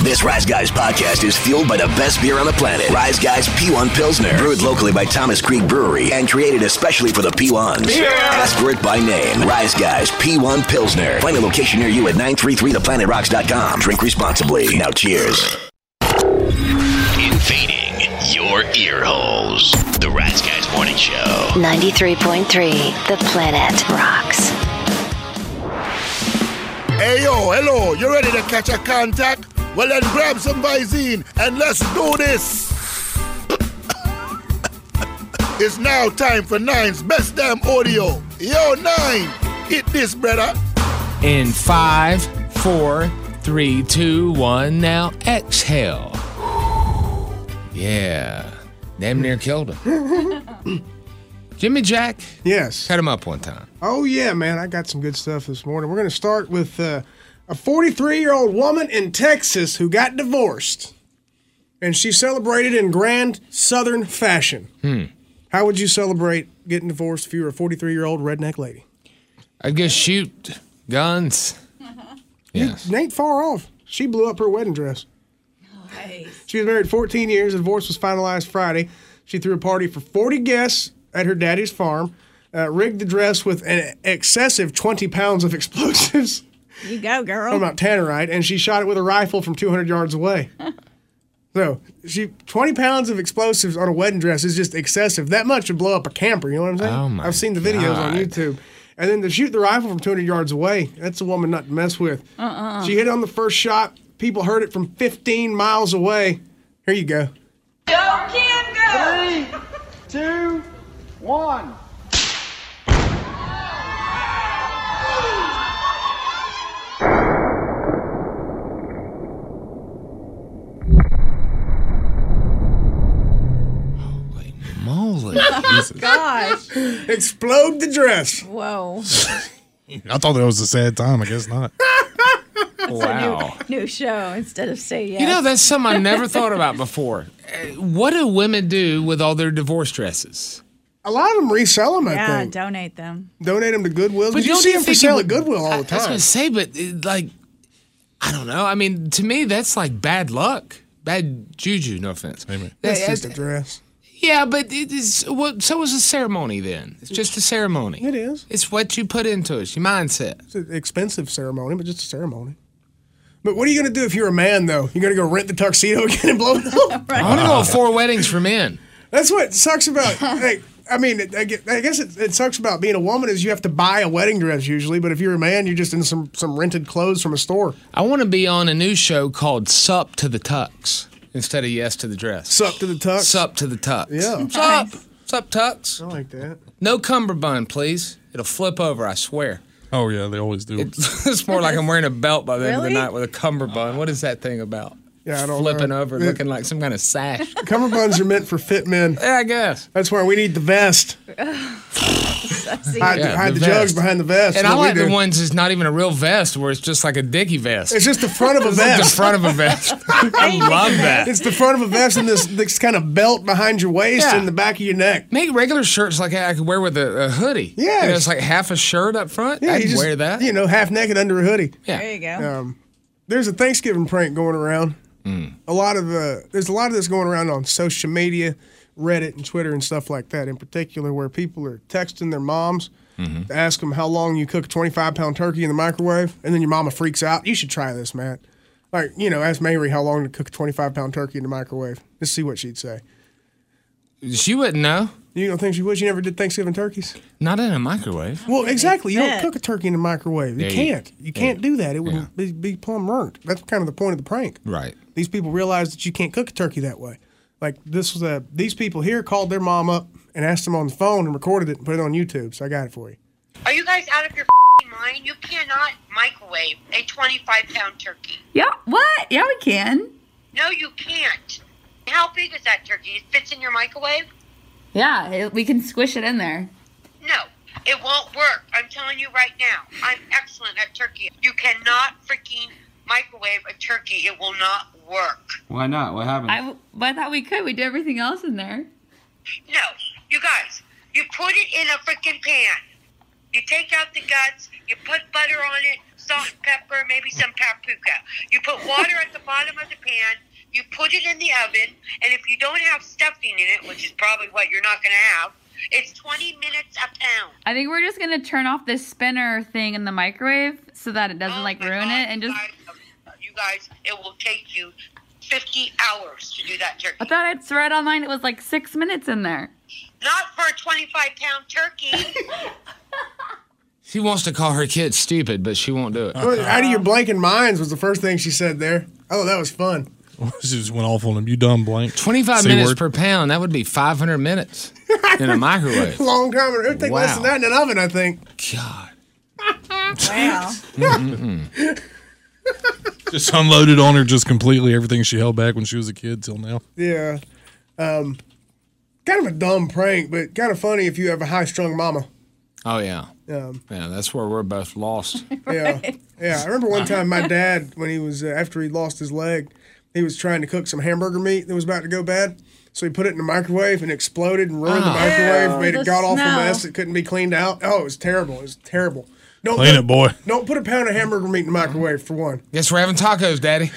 This Rise Guys podcast is fueled by the best beer on the planet. Rise Guys P1 Pilsner. Brewed locally by Thomas Creek Brewery and created especially for the P1s. Yeah. Ask for it by name. Rise Guys P1 Pilsner. Find a location near you at 933theplanetrocks.com. Drink responsibly. Now cheers. Invading your ear holes. The Rise Guys Morning Show. 93.3 The Planet Rocks. Hey, yo, hello. You ready to catch a contact? Well, then grab some Visine and let's do this. It's now time for Nine's Best Damn Audio. Yo, Nine, hit this, brother. In 5, 4, 3, 2, 1, now exhale. Yeah. Damn near killed him. Jimmy Jack? Yes. Cut him up one time. Oh, yeah, man. I got some good stuff this morning. We're going to start with a 43-year-old woman in Texas who got divorced. And she celebrated in grand Southern fashion. How would you celebrate getting divorced if you were a 43-year-old redneck lady? I'd go shoot guns. Yes. You ain't far off. She blew up her wedding dress. Nice. She was married 14 years. The divorce was finalized Friday. She threw a party for 40 guests at her daddy's farm, rigged the dress with an excessive 20 pounds of explosives. You go, girl. Talking about tannerite, and she shot it with a rifle from 200 yards away. So, 20 pounds of explosives on a wedding dress is just excessive. That much would blow up a camper, you know what I'm saying? Oh my I've seen the videos on YouTube. And then to shoot the rifle from 200 yards away, that's a woman not to mess with. She hit on the first shot. People heard it from 15 miles away. Here you go. Go, Kim, go! 3, 2, 1. Moly. Gosh. Explode the dress. Whoa. I thought that was a sad time. I guess not. Wow. New show instead of say yes. You know, that's something I never thought about before. What do women do with all their divorce dresses? A lot of them resell them, I yeah, think. donate them. Donate them to Goodwill. But you don't see you them for think sale it at Goodwill all the time. I was going to say, but like, I don't know. I mean, to me, that's like bad luck. Bad juju, no offense. Amen. That's just a dress. Yeah, but it is. Well, so is a ceremony then. It's just a ceremony. It is. It's what you put into it. It's your mindset. It's an expensive ceremony, but just a ceremony. But what are you going to do if you're a man, though? You're going to go rent the tuxedo again and blow it up? I want to go to 4 weddings for men. That's what sucks about... Hey, I mean, I guess it sucks about being a woman is you have to buy a wedding dress usually, but if you're a man, you're just in some rented clothes from a store. I want to be on a new show called Sup to the Tux instead of Yes to the Dress. Sup to the tux? Sup to the Tux. Yeah. Sup. Sup Tux. I like that. No cummerbund, please. It'll flip over, I swear. Oh, yeah, they always do. It's more like I'm wearing a belt by the end of the Really? night with a cummerbund. What is that thing about? Yeah, I don't Flipping know. over, looking like some kind of sash. Cummerbunds are meant for fit men. Yeah, I guess. That's why we need the vest. Hide the jugs vest. behind the vest. And I What we like the do. ones that's not even a real vest, where it's just like a dicky vest. It's just the front of a It's like the vest. front of a vest. I love that. It's the front of a vest and this kind of belt behind your waist Yeah. and the back of your neck. Make regular shirts like I could wear with a hoodie. Yeah. You know, it's like half a shirt up front. Yeah, I'd you just, wear that. You know, half naked under a hoodie. Yeah. There you go. There's a Thanksgiving prank going around. There's a lot of this going around on social media, Reddit and Twitter and stuff like that in particular, where people are texting their moms to ask them how long you cook a 25-pound turkey in the microwave, and then your mama freaks out. You should try this, Matt. Like, you know, ask Mary how long to cook a 25-pound turkey in the microwave. Just see what she'd say. She wouldn't know. You don't think she would? She never did Thanksgiving turkeys? Not in a microwave. Well, exactly. You don't fit. cook a turkey in the microwave. You Yeah, can't. You can't do that. It would be plumb burnt. That's kind of the point of the prank. Right. These people realize that you can't cook a turkey that way. Like these people here called their mom up and asked them on the phone and recorded it and put it on YouTube. So I got it for you. Are you guys out of your mind? You cannot microwave a 25-pound turkey. Yeah, what? Yeah, we can. No, you can't. How big is that turkey? It fits in your microwave? Yeah, we can squish it in there. No, it won't work. I'm telling you right now. I'm excellent at turkey. You cannot freaking microwave a turkey. It will not work. Why not? What happened? I thought we could. We did everything else in there. No, you guys, you put it in a freaking pan. You take out the guts, you put butter on it, salt and pepper, maybe some paprika. You put water at the bottom of the pan. You put it in the oven, and if you don't have stuffing in it, which is probably what you're not going to have, it's 20 minutes a pound. I think we're just gonna turn off this spinner thing in the microwave so that it doesn't ruin it, and just. You guys, it will take you 50 hours to do that turkey. I thought I'd read online it was like 6 minutes in there. Not for a 25-pound turkey. She wants to call her kid stupid, but she won't do it. Well, out of your blanking minds was the first thing she said there. Oh, that was fun. She just went off on him. You dumb blank. 25 C minutes word. per pound. That would be 500 minutes in a microwave. Long time. It would take less than that in an oven, I think. God. Wow. Just unloaded on her just completely everything she held back when she was a kid till now. Yeah. Kind of a dumb prank, but kind of funny if you have a high-strung mama. Oh, yeah. Yeah, that's where we're both lost. Yeah. Yeah, I remember one time my dad, when he was, after he lost his leg, he was trying to cook some hamburger meat that was about to go bad. So he put it in the microwave and exploded and ruined the microwave, made a god-awful mess. It couldn't be cleaned out. Oh, it was terrible. It was terrible. Clean it, boy. Don't put a pound of hamburger meat in the microwave, for one. Guess we're having tacos, Daddy.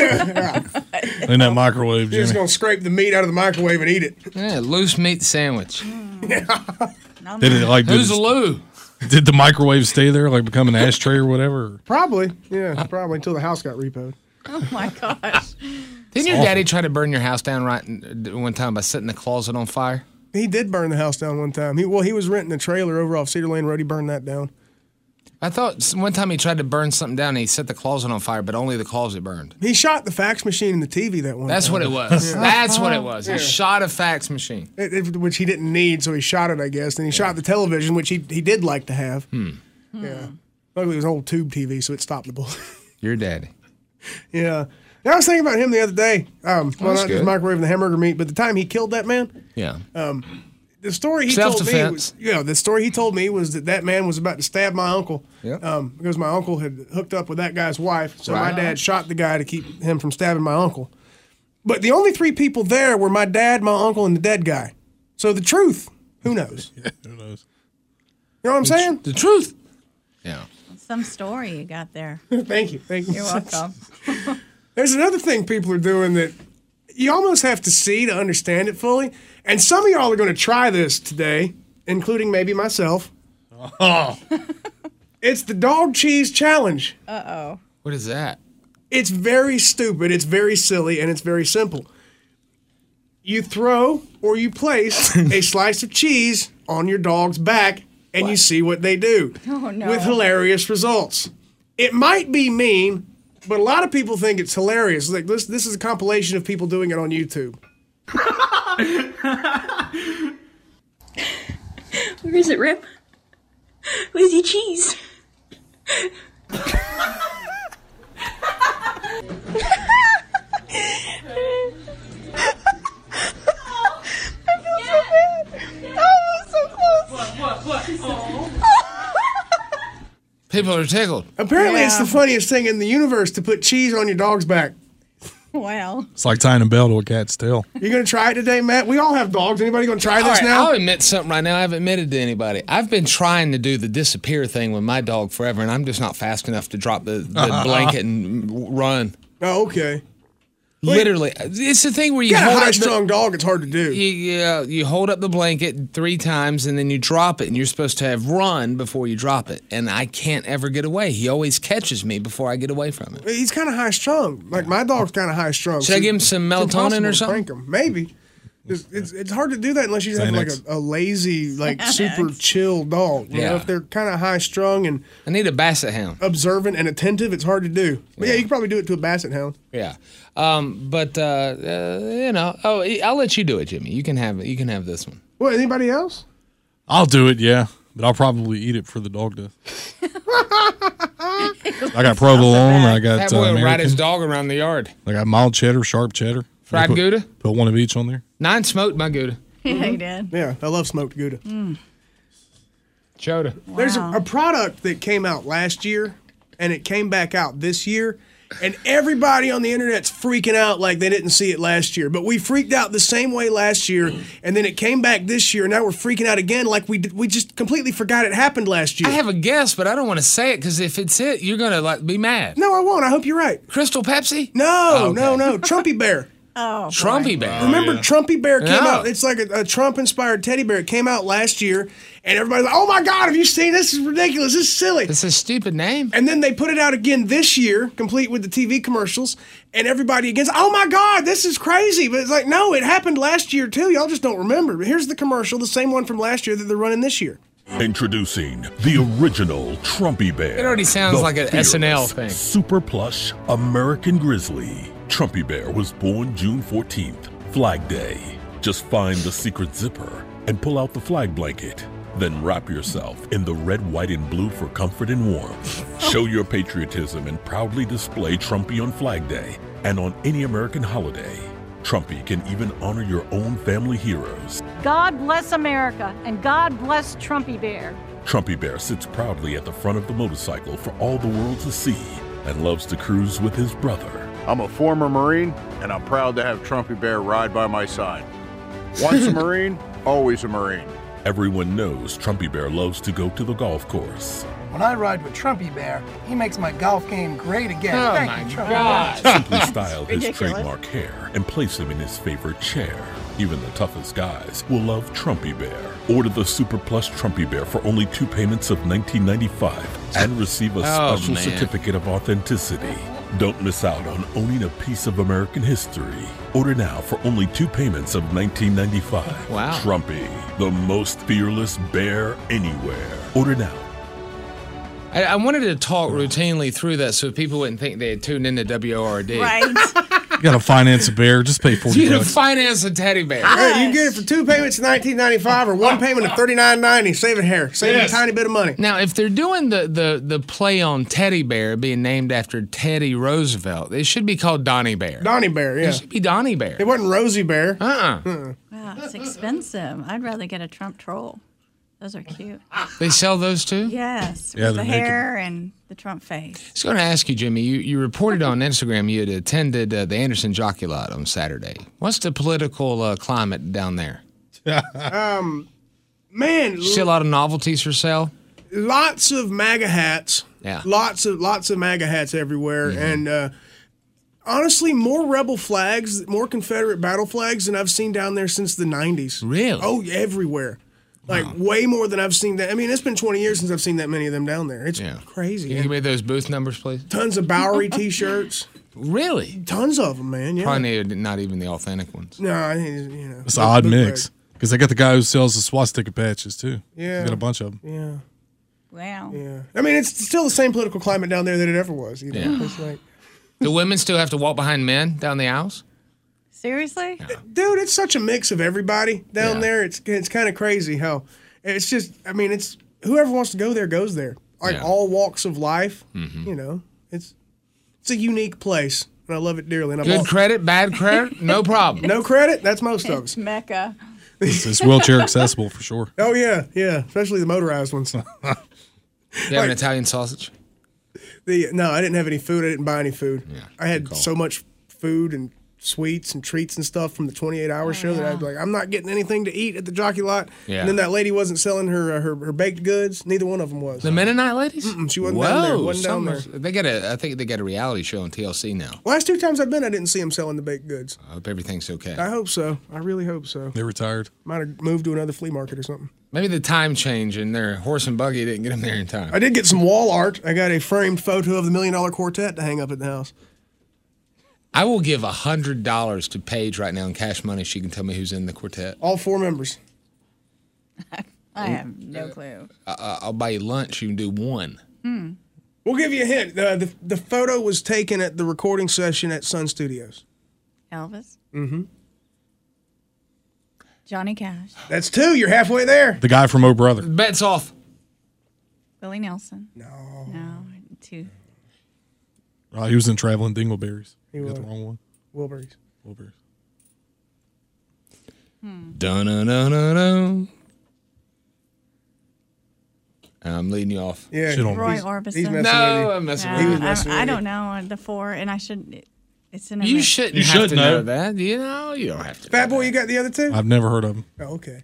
In that microwave, You're just Jimmy. going to scrape the meat out of the microwave and eat it. Yeah, loose meat sandwich. Did it like Who's the Lou? Did the microwave stay there, like become an ashtray or whatever? Probably. Yeah, probably until the house got repoed. Oh, my gosh. Didn't your daddy try to burn your house down one time by setting the closet on fire? He did burn the house down one time. He was renting a trailer over off Cedar Lane Road. He burned that down. I thought one time he tried to burn something down and he set the closet on fire, but only the closet burned. He shot the fax machine and the TV that one That's time. what it was. Yeah. That's what it was. Yeah. He shot a fax machine. Which he didn't need, so he shot it, I guess. Then he shot the television, which he did like to have. Yeah. Luckily, it was an old tube TV, so it stopped the bullet. Your daddy. Yeah. I was thinking about him the other day. Well, not that's just good. microwaving the hamburger meat, but the time he killed that man. Yeah. The story he told me Self-defense. was, the story he told me was that man was about to stab my uncle. Yep. Because my uncle had hooked up with that guy's wife. So Right. my dad shot the guy to keep him from stabbing my uncle. But the only three people there were my dad, my uncle, and the dead guy. So the truth, who knows? Who knows? You know what I'm saying? The truth. Yeah. Some story you got there. Thank you. You're welcome. There's another thing people are doing that you almost have to see to understand it fully. And some of y'all are going to try this today, including maybe myself. Oh. It's the dog cheese challenge. Uh-oh. What is that? It's very stupid, it's very silly, and it's very simple. You throw or you place a slice of cheese on your dog's back, and you see what they do. Oh, no. With hilarious results. It might be mean, but a lot of people think it's hilarious. Like this is a compilation of people doing it on YouTube. Where is it, Rip? Where's your cheese? People are tickled. Apparently, it's the funniest thing in the universe to put cheese on your dog's back. Wow. It's like tying a bell to a cat's tail. You gonna try it today, Matt? We all have dogs. Anybody gonna try this All right, now? I'll admit something right now. I haven't admitted to anybody. I've been trying to do the disappear thing with my dog forever, and I'm just not fast enough to drop the blanket and run. Oh, okay. Literally, it's the thing where you got a hold up high-strung dog. It's hard to do. you hold up the blanket 3 times and then you drop it, and you're supposed to have run before you drop it. And I can't ever get away. He always catches me before I get away from him. He's kind of high-strung. Like my dog's kind of high-strung. Should I give him some it's melatonin impossible or to something? Prank him. Maybe. It's hard to do that unless you have like a lazy, like super chill dog. You know, if they're kind of high strung and I need a basset hound, observant and attentive, it's hard to do. But yeah, you can probably do it to a basset hound. Yeah, but you know, I'll let you do it, Jimmy. You can have it. You can have this one. What? Anybody else? I'll do it, yeah, but I'll probably eat it for the dog to. I got provolone. I got that boy will American. ride his dog around the yard. I got mild cheddar, sharp cheddar. Fried Gouda? Put one of each on there. 9 smoked my Gouda. Yeah, he did. Yeah, I love smoked Gouda. Chota. There's a product that came out last year, and it came back out this year, And everybody on the internet's freaking out like they didn't see it last year. But we freaked out the same way last year, and then it came back this year, and now we're freaking out again like we just completely forgot it happened last year. I have a guess, but I don't want to say it because if it's it, you're going to be mad. No, I won't. I hope you're right. Crystal Pepsi? No. Trumpy Bear. Oh, Trumpy Bear. Remember, Trumpy Bear came No. out. It's like a Trump-inspired teddy bear. It came out last year, and everybody's like, "Oh my God, have you seen this? This is ridiculous. This is silly." It's a stupid name. And then they put it out again this year, complete with the TV commercials, and everybody against, "Oh my God, this is crazy." But it's like, no, it happened last year too. Y'all just don't remember. Here's the commercial, the same one from last year that they're running this year. Introducing the original Trumpy Bear. It already sounds The like an SNL thing. Super plush American Grizzly. Trumpy Bear was born June 14th, Flag Day. Just find the secret zipper and pull out the flag blanket. Then wrap yourself in the red, white, and blue for comfort and warmth. Show your patriotism and proudly display Trumpy on Flag Day and on any American holiday. Trumpy can even honor your own family heroes. God bless America, and God bless Trumpy Bear. Trumpy Bear sits proudly at the front of the motorcycle for all the world to see and loves to cruise with his brother. I'm a former Marine, and I'm proud to have Trumpy Bear ride by my side. Once a Marine, always a Marine. Everyone knows Trumpy Bear loves to go to the golf course. When I ride with Trumpy Bear, he makes my golf game great again. Oh, Thank my you, Trumpy God. Bear. Simply style his Ridiculous. trademark hair and place him in his favorite chair. Even the toughest guys will love Trumpy Bear. Order the Super Plush Trumpy Bear for only 2 payments of $19.95 and receive a special man. certificate of authenticity. Don't miss out on owning a piece of American history. Order now for only 2 payments of $19.95. Wow. Trumpy, the most fearless bear anywhere. Order now. I wanted to talk routinely through that so people wouldn't think they had tuned into WORD. Right. You got to finance a bear. Just pay $40. You can finance a teddy bear. Hey, you get it for 2 payments of $19.95 or 1 payment of $39.90. Save it here. Save a tiny bit of money. Now, if they're doing the play on teddy bear being named after Teddy Roosevelt, it should be called Donnie Bear. Donnie Bear, yeah. It should be Donnie Bear. It wasn't Rosie Bear. Uh-uh. Wow, it's expensive. I'd rather get a Trump troll. Those are cute. They sell those too? Yes, Yeah, with the they're naked. hair and the Trump face. I was going to ask you, Jimmy, you reported on Instagram you had attended the Anderson Jockey Lot on Saturday. What's the political climate down there? Man, See a lot of novelties for sale? lots of MAGA hats. Yeah. Lots of MAGA hats everywhere. And honestly, more rebel flags, more Confederate battle flags than I've seen down there since the 90s. Really? Oh, everywhere. Like, way more than I've seen that. I mean, it's been 20 years since I've seen that many of them down there. It's crazy. Can you give me those booth numbers, please? Tons of Bowery T-shirts. Really? Tons of them, man. Yeah. Probably not even the authentic ones. No, I think, you know. It's an odd mix. Because they got the guy who sells the swastika patches, too. Yeah. He's got a bunch of them. Yeah. Wow. Yeah. I mean, it's still the same political climate down there that it ever was. You know? Yeah. It's like, Do women still have to walk behind men down the aisles? Seriously? dude, it's such a mix of everybody down Yeah. there. It's kind of crazy how it's just. I mean, it's whoever wants to go there goes there. Like Yeah. all walks of life. You know, it's a unique place, and I love it dearly. And Good credit, bad credit, no problem. No credit. That's most of us. Mecca. It's wheelchair accessible for sure. Oh yeah, yeah. Especially the motorized ones. You have an Italian sausage? No, I didn't have any food. I didn't buy any food. Yeah, I had so much food and sweets and treats and stuff from the 28-hour show that I'd be like, I'm not getting anything to eat at the Jockey Lot. Yeah. And then that lady wasn't selling her baked goods. Neither one of them was. The Mennonite ladies? She wasn't down there. Whoa, Wasn't down there. they got I think they got a reality show on TLC now. Last 2 times I've been, I didn't see them selling the baked goods. I hope everything's okay. I hope so. I really hope so. They retired. Might have moved to another flea market or something. Maybe the time change and their horse and buggy didn't get them there in time. I did get some wall art. I got a framed photo of the $1 Million Quartet to hang up at the house. I will give $100 to Paige right now in cash money. She can tell me who's in the quartet. All 4 members. I have no clue. I'll buy you lunch. You can do one. We'll give you a hint. The photo was taken at the recording session at Sun Studios. Elvis? Mm-hmm. Johnny Cash? That's 2. You're halfway there. The guy from Oh Brother. Bet's off. Willie Nelson? No. No, 2. He was in Traveling Dingleberries. He You got was. the wrong one. Wilburys. Wilburys. Dun-dun-dun-dun-dun. I'm leading you off. Yeah, Roy Orbison. He's messing No, with I'm messing No, with you. I don't know the four, and I should. It's in a You mix. shouldn't You have should to know. know that. You know, you don't have to. Fat Boy, you got the other two? I've never heard of him. Oh, okay.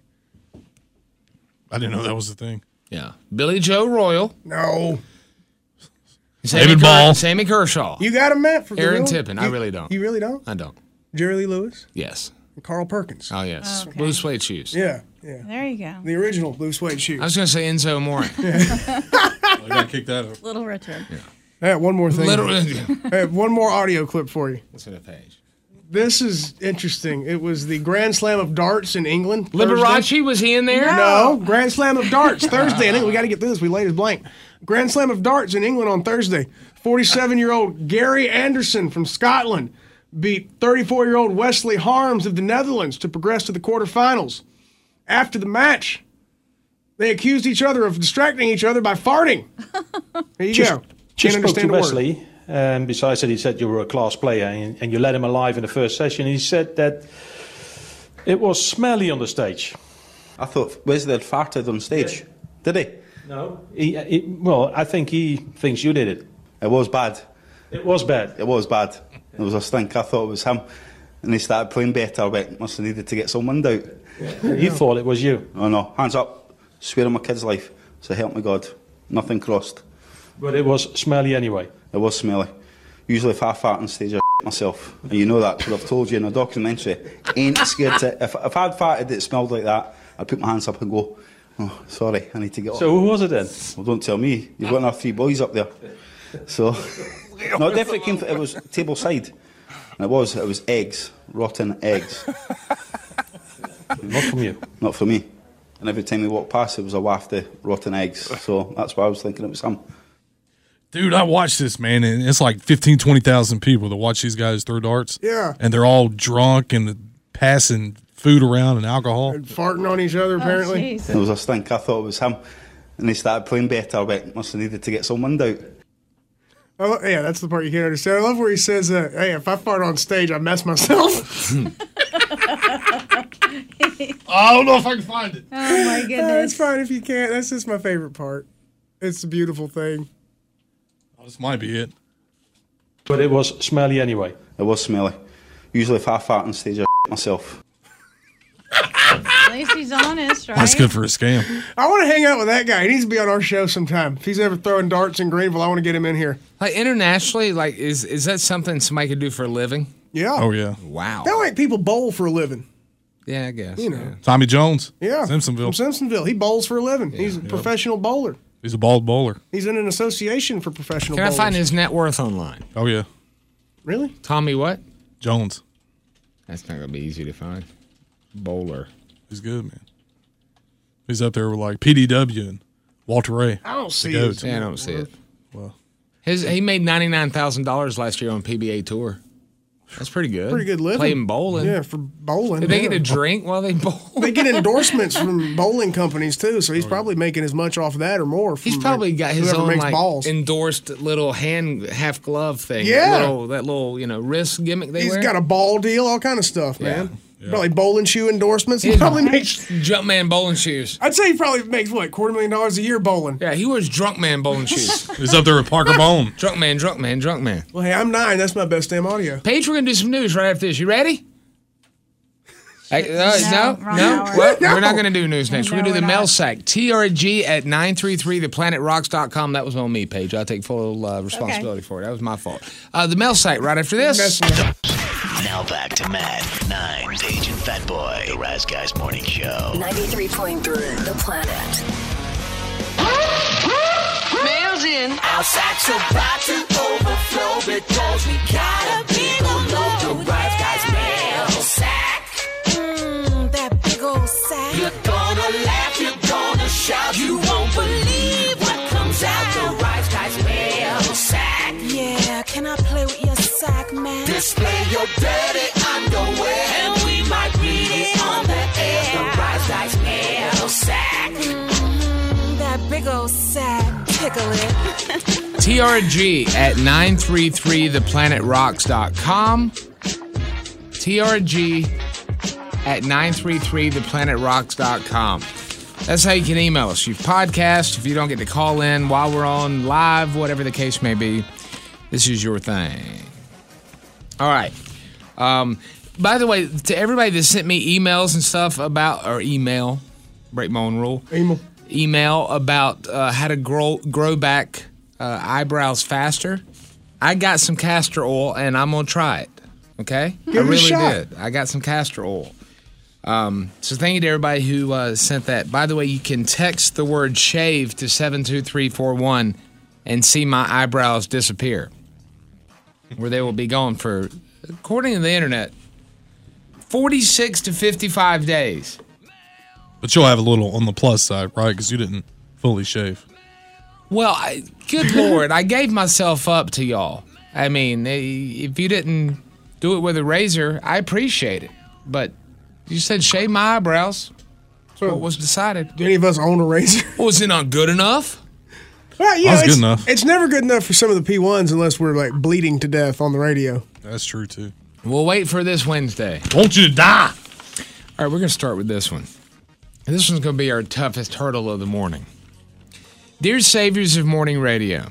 I didn't know that was the thing. Yeah. Billy Joe Royal. No. David Ball. Sammy Kershaw. You got him, Matt? For Aaron real? Tippin. I really don't. You really don't? I don't. Jerry Lee Lewis? Yes. And Carl Perkins. Oh, yes. Okay. Blue suede shoes. Yeah, yeah. There you go. The original blue suede shoes. I was going to say Enzo Amore. I got to kick that up. Little Richard. I have one more thing. Little- I have one more audio clip for you. What's in the page? This is interesting. It was the Grand Slam of Darts in England. Liberace, was he in there? No, Grand Slam of Darts Thursday. I think we got to get through this. We laid as blank. Grand Slam of Darts in England on Thursday. 47-year-old Gary Anderson from Scotland beat 34-year-old Wesley Harms of the Netherlands to progress to the quarterfinals. After the match, they accused each other of distracting each other by farting. There you go. Just Can't spoke to understand a word. Wesley. Besides that, he said you were a class player and you let him alive in the first session. He said that it was smelly on the stage. I thought Wesley had farted on stage. Did he? No. Well, I think he thinks you did it. It was bad. It was bad. It was bad. There was a stink. I thought it was him. And he started playing better, but must have needed to get some wind out. You thought it was you. Oh no, hands up. Swear on my kid's life. So help me God. Nothing crossed. But it was smelly anyway. It was smelly. Usually if I fart on stage, I myself. And you know that, because I've told you in a documentary. Ain't scared to... If I'd farted that smelled like that, I'd put my hands up and go, oh, sorry, I need to get off. So who was it then? Well, don't tell me. You've got enough 3 boys up there. So... No, it definitely came... It was table side. And it was eggs. Rotten eggs. Not from you. Not from me. And every time we walked past, it was a waft of rotten eggs. So that's why I was thinking it was him. Dude, I watched this, man, and it's like 15, 20,000 people that watch these guys throw darts. Yeah. And they're all drunk and passing food around and alcohol. And farting on each other, apparently. There was a stink. I thought it was him. And he started playing better, but must have needed to get some wind out. Oh, yeah, that's the part you can't understand. I love where he says, hey, if I fart on stage, I mess myself. I don't know if I can find it. Oh, my goodness. It's fine if you can't. That's just my favorite part. It's a beautiful thing. Oh, this might be it. But it was smelly anyway. It was smelly. Usually if I fart on stage, I myself. At least he's honest, right? That's good for a scam. I want to hang out with that guy. He needs to be on our show sometime. If he's ever throwing darts in Greenville, I want to get him in here. Like internationally, like is that something somebody could do for a living? Yeah. Oh, yeah. Wow. That way people bowl for a living. Yeah, I guess. You know. Tommy Jones. Yeah. Simpsonville. From Simpsonville. He bowls for a living. He's a professional bowler. He's a bald bowler. He's in an association for professional Can bowlers. I find his net worth online? Oh, yeah. Really? Tommy what? Jones. That's not going to be easy to find. Bowler. He's good, man. He's up there with like PDW and Walter Ray. I don't see it. Yeah, I don't see it. Well, he made $99,000 last year on PBA Tour. That's pretty good. Pretty good living. Playing bowling. Yeah, for bowling. Did they get a drink while they bowl? They get endorsements from bowling companies too, so he's probably making as much off that or more. From He's probably got his whoever own makes like balls. endorsed little hand half glove thing. Yeah. that little wrist gimmick they He's wear. got a ball deal, all kind of stuff, man. Probably bowling shoe endorsements. He He probably makes. Jumpman bowling shoes. I'd say he probably makes what $250,000 a year bowling. Yeah, he wears Drunkman bowling shoes. he's up there with Parker Bone. Drunkman. Well, hey, I'm 9. That's my best damn audio. Paige, we're gonna do some news right after this. You ready? Hey, no. wrong hour. What? No. We're not going to do news next. No, we're going to do the we're mail not. sack. TRG at 933theplanеtrocks.com. That was on me, Paige. I'll take full responsibility for it. That was my fault. The mail sack right after this. Now back to Matt, 9, Paige, and Fat Boy, the Rise Guys Morning Show. 93.3 The Planet. Mail's in. Our sacks are about to overflow because we got a big old load. The Rise Guys mail sack. That big old sack. You're gonna laugh, you're gonna shout. You won't believe what comes out. The Rise Guys mail sack. Yeah, can I play with your sack, man? Display your dirty underwear, and we might read it on the air. The Rise Guys mail sack. That big old sack. Tickle it. TRG at 933theplanеtrocks.com. TRG at 933theplanеtrocks.com. That's how you can email us. You podcast if you don't get to call in while we're on live, whatever the case may be. This is your thing. All right. By the way, to everybody that sent me emails and stuff about, or email, break my own rule. Email about how to grow back eyebrows faster. I got some castor oil and I'm gonna try it. Okay, Give it a really shot. did. I got some castor oil. So thank you to everybody who sent that. By the way, you can text the word shave to 72341 and see my eyebrows disappear, where they will be gone for, according to the internet, 46 to 55 days. But you'll have a little on the plus side, right? Because you didn't fully shave. Well, good Lord, I gave myself up to y'all. I mean, if you didn't do it with a razor, I appreciate it. But you said shave my eyebrows. So what was decided? Do any of us own a razor? Was it not good enough? Well, yeah, That's it's good enough. It's never good enough for some of the P1s unless we're like bleeding to death on the radio. That's true, too. We'll wait for this Wednesday. Want you to die. All right, we're going to start with this one. And this one's going to be our toughest hurdle of the morning. Dear Saviors of Morning Radio,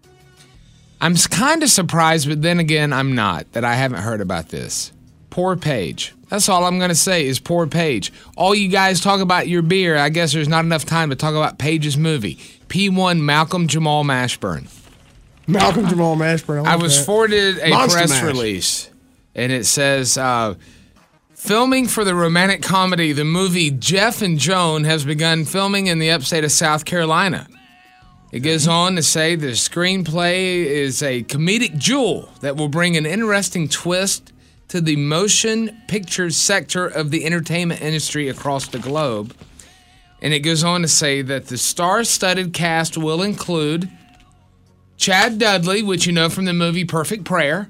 I'm kind of surprised, but then again, I'm not, that I haven't heard about this. Poor Paige. That's all I'm going to say is poor Paige. All you guys talk about your beer. I guess there's not enough time to talk about Paige's movie. P1 Malcolm Jamal Mashburn. Malcolm Jamal Mashburn. I was forwarded a Monster press Mash. release, and it says, filming for the romantic comedy, the movie Jeff and Joan has begun filming in the upstate of South Carolina. It goes on to say the screenplay is a comedic jewel that will bring an interesting twist to the motion picture sector of the entertainment industry across the globe. And it goes on to say that the star-studded cast will include Chad Dudley, which you know from the movie Perfect Prayer.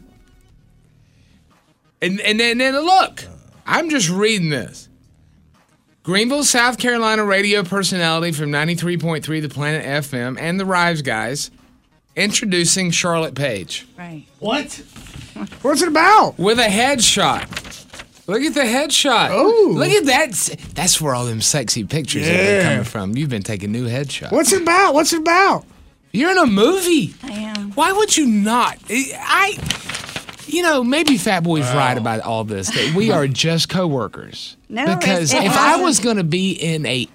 And then look, I'm just reading this. Greenville, South Carolina radio personality from 93.3 The Planet FM and the Rives Guys introducing Charlotte Page. Right. What? What's it about? With a headshot. Look at the headshot. Oh. Look at that. That's where all them sexy pictures have been coming from. You've been taking new headshots. What's it about? What's it about? You're in a movie. I am. Why would you not? Maybe Fat Boy's right about all this. That we are just coworkers. No, because it if I wasn't. was going to be in a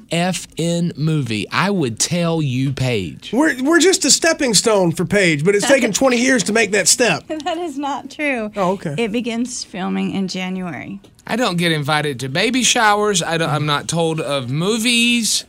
MFN movie, I would tell you, Paige. We're just a stepping stone for Paige, but it's taken 20 years to make that step. That is not true. Oh, okay. It begins filming in January. I don't get invited to baby showers. I'm not told of movies.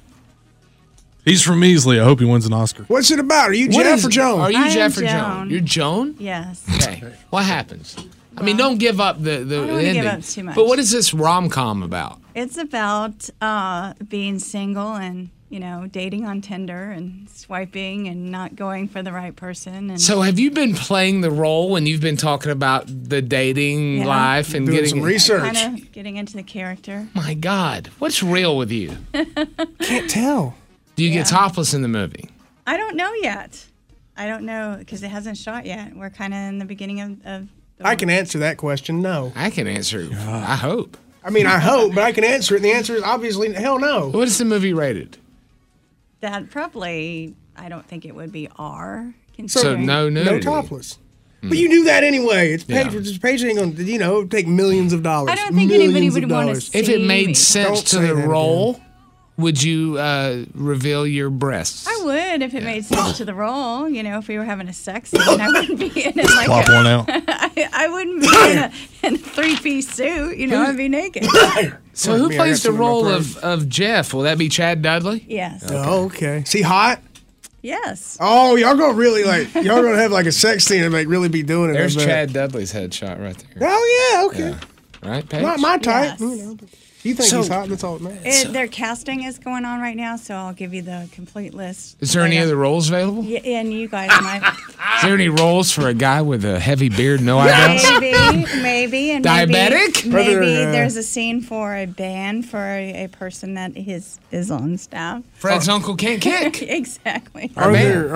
He's from Measley. I hope he wins an Oscar. What's it about? Are you Jeff or Joan? Are you I am Jeff or Joan. Joan? You're Joan? Yes. Okay. What happens? I mean, don't give up the don't wanna ending. give up too much. But what is this rom-com about? It's about being single and, dating on Tinder and swiping and not going for the right person. And So have you been playing the role when you've been talking about the dating Yeah. life and Doing getting some research. kind of getting into the character. My God, what's real with you? Can't tell. Do you get topless in the movie? I don't know yet. I don't know because it hasn't shot yet. We're kind of in the beginning of I can answer that question, no. I can answer. I hope. I mean, I hope, but I can answer it, and the answer is obviously hell no. What is the movie rated? that. Probably, I don't think it would be R. So considering- no No nudity. topless. But you do that anyway. It's Yeah. Paige. Paige ain't gonna, take millions of dollars. I don't think anybody Millions would of wanna dollars. see If it made me. sense Don't to say the that role, would you reveal your breasts? I would if it made sense to the role. If we were having a sex scene, I wouldn't be in it like Pop one out. I wouldn't be in a three-piece suit. I'd be naked. So who Me, I plays got the some in my role purse. of Jeff? Will that be Chad Dudley? Yes. Oh, okay. Is he hot? Yes. Oh, y'all gonna really y'all gonna have like a sex scene and really be doing it. There's I bet. Chad Dudley's headshot right there. Oh yeah, okay. Right, Paige? Not my type. Yes. But you think So- he's hot? That's all that matters. Their casting is going on right now, so I'll give you the complete list. Is there any later. other roles available? Yeah, and you guys might. Is there any roles for a guy with a heavy beard, no eyebrows? Maybe, and Diabetic? Maybe Are there, there's a scene for a band for a person that is on staff. Fred's uncle can't kick. Exactly. Are man.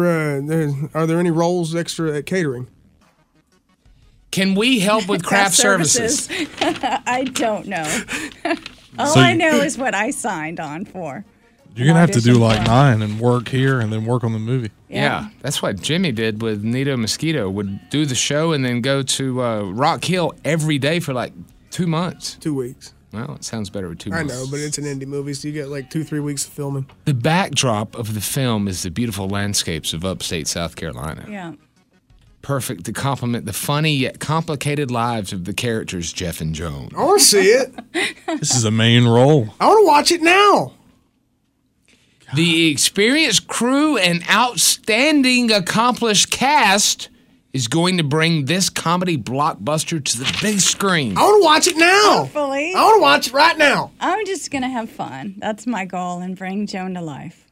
there any roles extra at catering? Can we help with craft services? I don't know. All I know is what I signed on for. You're going to have to do like 9 and work here and then work on the movie. Yeah, that's what Jimmy did with Nito Mosquito. Would do the show and then go to Rock Hill every day for like 2 months. 2 weeks. Well, it sounds better with 2 months. I know, but it's an indie movie, so you get like 2-3 weeks of filming. The backdrop of the film is the beautiful landscapes of upstate South Carolina. Yeah. Perfect to complement the funny yet complicated lives of the characters Jeff and Joan. I want to see it. This is a main role. I want to watch it now. The experienced crew and outstanding accomplished cast is going to bring this comedy blockbuster to the big screen. I want to watch it now. Hopefully. I want to watch it right now. I'm just going to have fun. That's my goal, and bring Joan to life.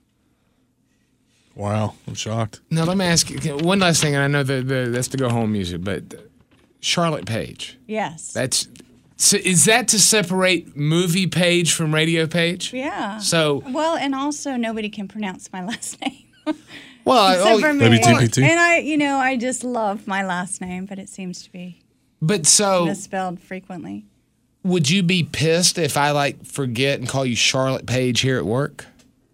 Wow, I'm shocked. Now, let me ask you one last thing, and I know that's the go-home music, but Charlotte Page. Yes. So is that to separate movie page from radio page? Yeah. So. Well, and also nobody can pronounce my last name. Well, maybe TPT. And I just love my last name, but it seems to be misspelled frequently. Would you be pissed if I forget and call you Charlotte Page here at work?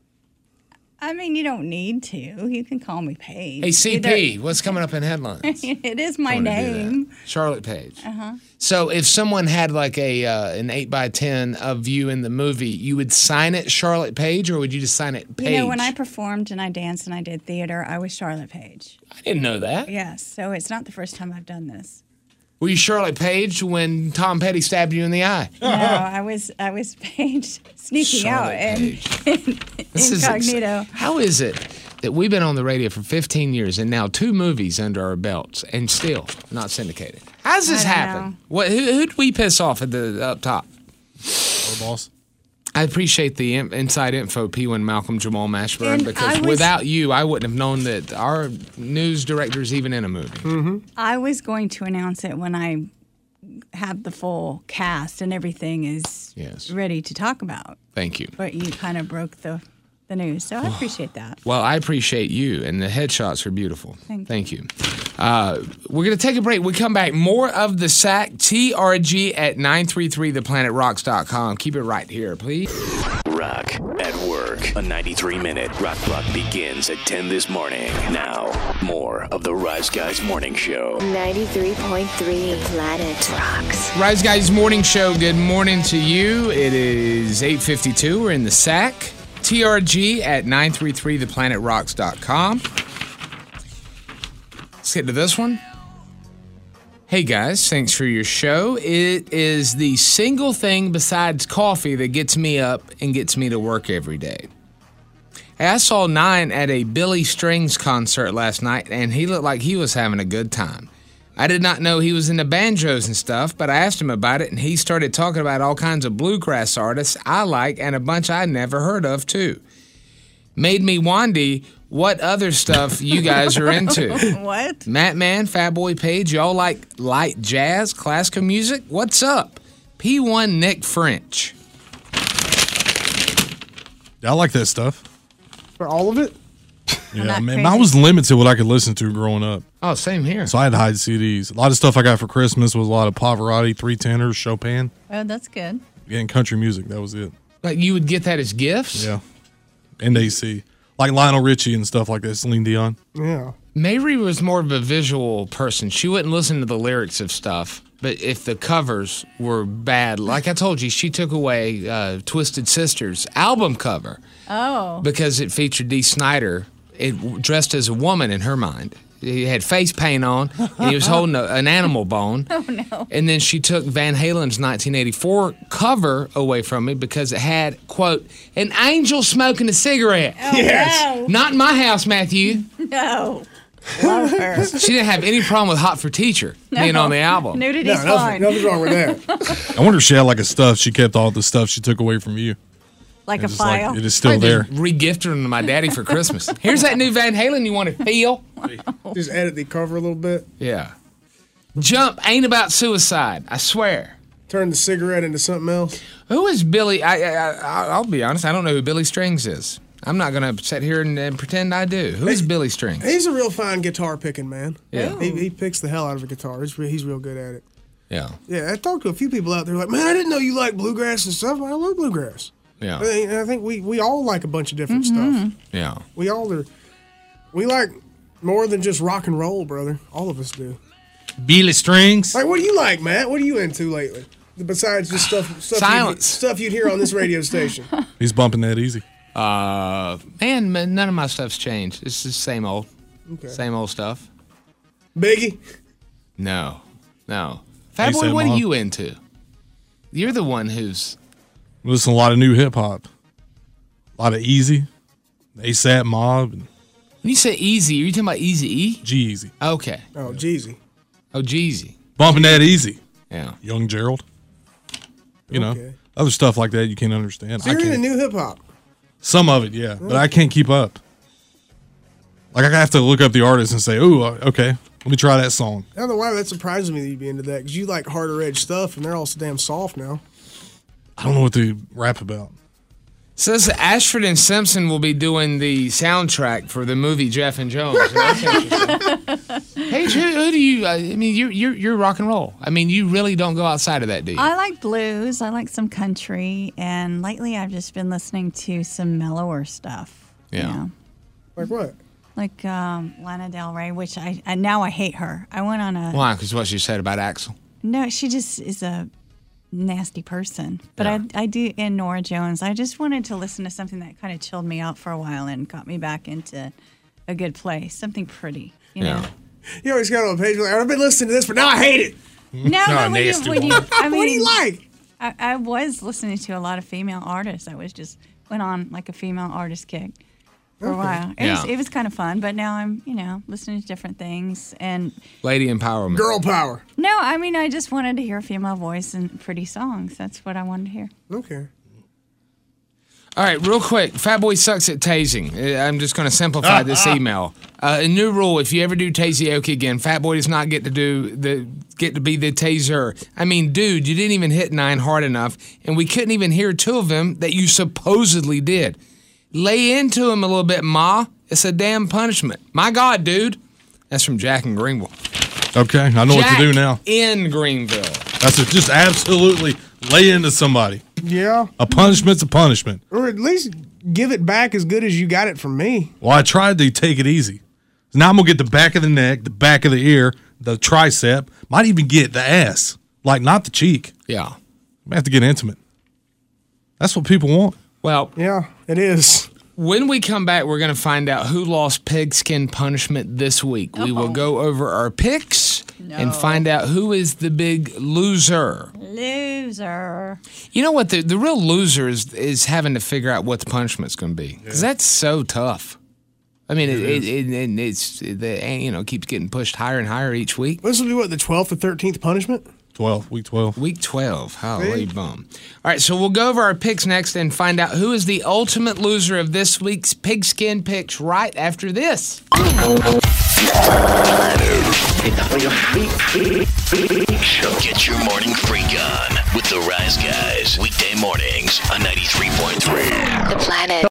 I mean, you don't need to. You can call me Paige. Hey, CP, what's coming up in headlines? It is my name. Charlotte Page. Uh-huh. So if someone had an 8x10 of you in the movie, you would sign it Charlotte Page, or would you just sign it Page? You know, when I performed and I danced and I did theater, I was Charlotte Page. I didn't know that. Yes, so it's not the first time I've done this. Were you Charlotte Page when Tom Petty stabbed you in the eye? No, I was Paige sneaking Charlotte out Page. incognito. How is it that we've been on the radio for 15 years and now 2 movies under our belts and still not syndicated? How's this happen? Who'd we piss off at the up top? Our boss. I appreciate the inside info, P1 Malcolm Jamal Mashburn, And because without you, I wouldn't have known that our news director is even in a movie. Mm-hmm. I was going to announce it when I have the full cast and everything is ready to talk about. Thank you. But you kind of broke the news, so I appreciate that. Well, I appreciate you, and the headshots are beautiful. Thank you. We're going to take a break. We come back. More of the sack, TRG at 933theplanetrocks.com. Keep it right here, please. Rock at work. A 93-minute rock block begins at 10 this morning. Now, more of the Rise Guys Morning Show. 93.3 The Planet Rocks. Rise Guys Morning Show, good morning to you. It is 8:52. We're in the sack. TRG at 933theplanetrocks.com. Let's get to this one. Hey guys, thanks for your show. It is the single thing besides coffee that gets me up and gets me to work every day. Hey, I saw Nine at a Billy Strings concert last night, and he looked like he was having a good time. I did not know he was into banjos and stuff, but I asked him about it, and he started talking about all kinds of bluegrass artists I like and a bunch I never heard of, too. Made me wonder what other stuff you guys are into. What? Matt Man, Fatboy Page, y'all like light jazz, classical music? What's up? P1 Nick French. I like that stuff. For all of it? Yeah, man, I was limited what I could listen to growing up. Oh, same here. So I had to hide CDs. A lot of stuff I got for Christmas was a lot of Pavarotti, Three Tenors, Chopin. Oh, that's good. Yeah, and country music. That was it. Like you would get that as gifts? Yeah. And AC. Like Lionel Richie and stuff like that, Celine Dion. Yeah. Mary was more of a visual person. She wouldn't listen to the lyrics of stuff, but if the covers were bad, like I told you, she took away Twisted Sister's album cover. Oh. Because it featured Dee Snider. It dressed as a woman in her mind. He had face paint on, and he was holding an animal bone. Oh, no. And then she took Van Halen's 1984 cover away from me because it had, quote, an angel smoking a cigarette. Oh, yes. No. Not in my house, Matthew. No. Love her. She didn't have any problem with Hot for Teacher being on the album. Nudity's fine. Nothing's wrong with that. I wonder if she had like a stuff. She kept all the stuff she took away from you. Like a file. It is still there. Re-gifted them to my daddy for Christmas. Here's that new Van Halen you want to feel. Just edit the cover a little bit. Yeah. Jump ain't about suicide, I swear. Turn the cigarette into something else. Who is Billy? I'll be honest, I don't know who Billy Strings is. I'm not going to sit here and pretend I do. Who is Billy Strings? He's a real fine guitar picking man. Yeah. He picks the hell out of a guitar. He's real good at it. Yeah. Yeah, I talked to a few people out there like, man, I didn't know you like bluegrass and stuff. I love bluegrass. Yeah. I think we all like a bunch of different stuff. Yeah. We like more than just rock and roll, brother. All of us do. Beely strings. Like, what do you like, Matt? What are you into lately? Besides just stuff you'd hear on this radio station. He's bumping that easy. Man, none of my stuff's changed. It's the same old. Okay. Same old stuff. Biggie? No. Fat Boy, what are you into? You're the one who's... Listen, a lot of new hip-hop. A lot of Easy. ASAP Mob. When you say Easy, are you talking about Eazy-E? G-Eazy. Okay. Oh, Jeezy. Oh, Jeezy. Bumping that easy. Yeah. Young Gerald. You know, other stuff like that you can't understand. So you're into new hip-hop? Some of it, yeah. But I can't keep up. Like, I have to look up the artist and say, ooh, okay, let me try that song. I don't know why that surprises me that you'd be into that, because you like harder edge stuff, and they're all so damn soft now. I don't know what they rap about. Says Ashford and Simpson will be doing the soundtrack for the movie Jeff and Jones. That's interesting. Paige, who do you? I mean, you're rock and roll. I mean, you really don't go outside of that, do you? I like blues. I like some country, and lately I've just been listening to some mellower stuff. Yeah. You know? Like what? Like Lana Del Rey, which I now I hate her. I went on a Why? Because what she said about Axl. No, she just is a nasty person. But I do, and Nora Jones. I just wanted to listen to something that kind of chilled me out for a while and got me back into a good place. Something pretty, you know. You always got on a page like, I've been listening to this, but now I hate it. No, but when you, I mean, what do you like? I was listening to a lot of female artists. I was just went on like a female artist kick for a while. It was kind of fun, but now I'm, listening to different things and lady empowerment, girl power. No, I mean I just wanted to hear a female voice and pretty songs. That's what I wanted to hear. Okay. All right, real quick. Fat Boy sucks at tasing. I'm just going to simplify this email. A new rule: if you ever do taseoke again, Fat Boy does not get to be the taser. I mean, dude, you didn't even hit 9 hard enough, and we couldn't even hear 2 of them that you supposedly did. Lay into him a little bit, Ma. It's a damn punishment. My God, dude. That's from Jack in Greenville. Okay, I know what to do now. In Greenville. That's it. Just absolutely lay into somebody. Yeah. A punishment's a punishment. Or at least give it back as good as you got it from me. Well, I tried to take it easy. Now I'm going to get the back of the neck, the back of the ear, the tricep, might even get the ass. Like, not the cheek. Yeah. I have to get intimate. That's what people want. Well, yeah, it is. When we come back, we're going to find out who lost pigskin punishment this week. We will go over our picks and find out who is the big loser. Loser. You know what? The real loser is having to figure out what the punishment's going to be. Because that's so tough. I mean, it keeps getting pushed higher and higher each week. This will be what, the 12th or 13th punishment? 12, week 12. Week 12. Holy bum. All right, so we'll go over our picks next and find out who is the ultimate loser of this week's pigskin picks right after this. Get your morning freak on with the Rise Guys. Weekday mornings on 93.3. The Planet.